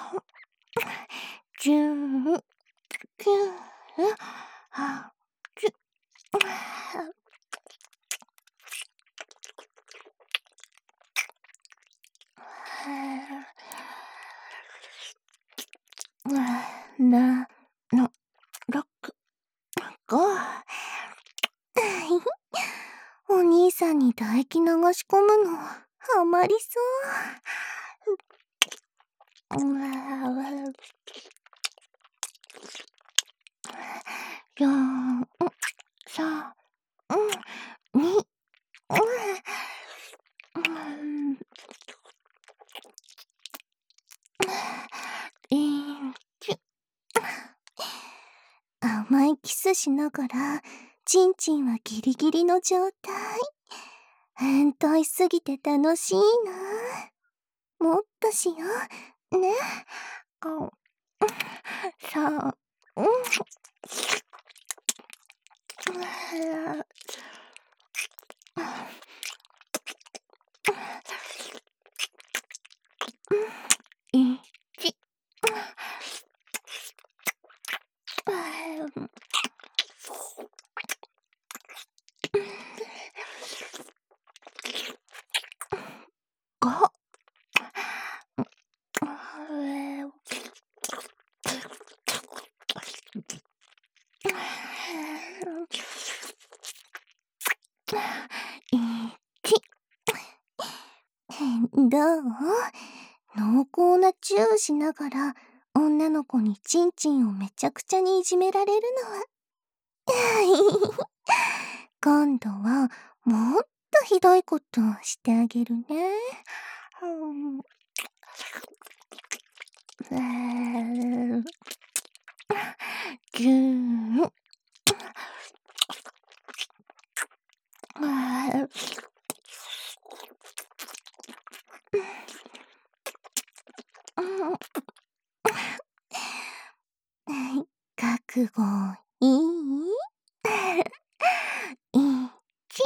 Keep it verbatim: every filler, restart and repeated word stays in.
じゅう、きゅう、はち、な、な、ろく、ご。お兄さんに唾液流し込むのハマりそう。よん、さん、に、いち。甘いキスしながら、ちんちんはギリギリの状態。変態すぎて楽しいな。もっとしよう。ね。さあ、うん。いち。ご。どう？濃厚なチューしながら女の子にチンチンをめちゃくちゃにいじめられるのは今度はもっとひどいことをしてあげるね。ぎゅー覚悟いい？いち。